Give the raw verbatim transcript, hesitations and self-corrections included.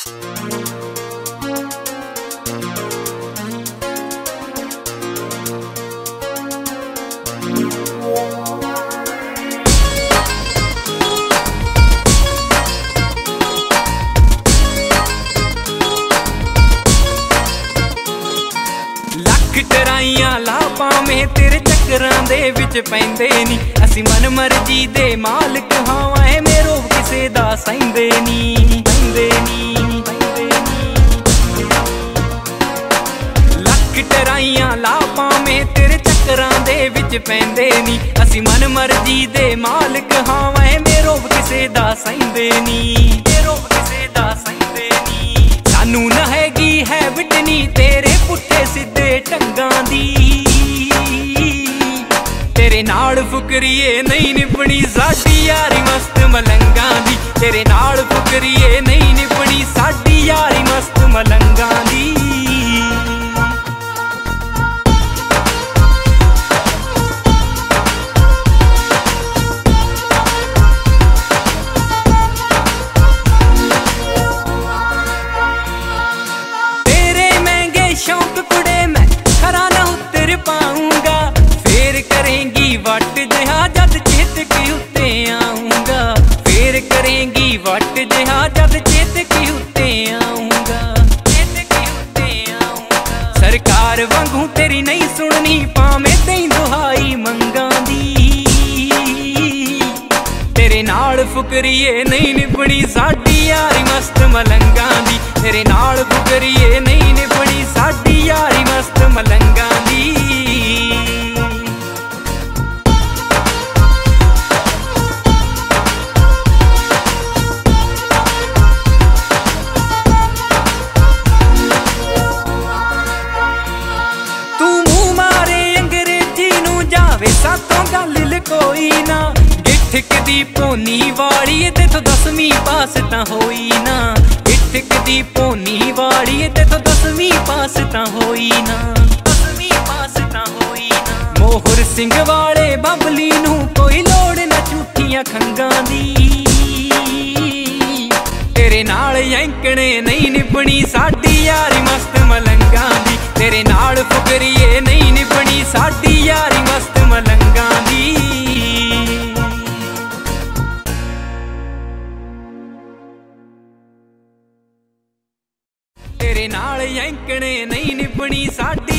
टराइयां ला पावें तेरे चक्करां दे विच पैंदे नी। असी मन मर्जी दे मालिक हां ऐ मेरो किसे दा सैंदे नी सैंदे नी सैंदे नी। लख टराइयां ला पावें तेरे चक्करां दे विच पैंदे नी। असी मन मर्जी दे मालिक हां ऐ मेरो किसे दा सैंदे नी मेरो किसे दा सैंदे नी। सानू ना हैगी हैबिट नी तेरे पुट्ठे सिद्धे ढंगां दी। तेरे नाल फुकरीए नहीं निभनी साडी यारी मस्त मलंगां दी। तेरे नाल फुकरीए नहीं निभनी साडी यारी मस्त मलंगां दी। शौक कुड़े मैं खरा ना उतर पाऊंगा। फेर करेंगी वट जहा जद चेत के उत्ते आऊंगा। फेर करेंगी वट जहा जद चेत के उत्ते आऊंगा चेत के उत्ते आऊंगा। सरकार वांगू तेरी नहीं सुननी पावें तेई दुहाई मंगां दी। तेरे नाल फुकरीए नहीं निभनी साडी यारी मस्त मलंगां दी। तेरे नाल फुकरीए नहीं निभनी साडी यारी मस्त मलंगां दी। तू मुंह मारे अंग्रेजी नू जावे सातों गल लकोई ना। गिठक दी पोनी वाली तेथों दसवीं पास तां होई ना। गिठक दी पोनी वाली तेथों दसवीं पास तां होई ना दसवीं पास तां होई ना। मोहर सिंह वाले बबली नू कोई लोड़ ना झूठियां खंगां दी। तेरे नाल यंकणे नहीं निभनी साडी यारी मस्त मलंगां दी। तेरे नाल फुकरीए नहीं निभनी साडी यारी मस्त मलंगां दी। तेरे नाल यंकणे नहीं निभनी साडी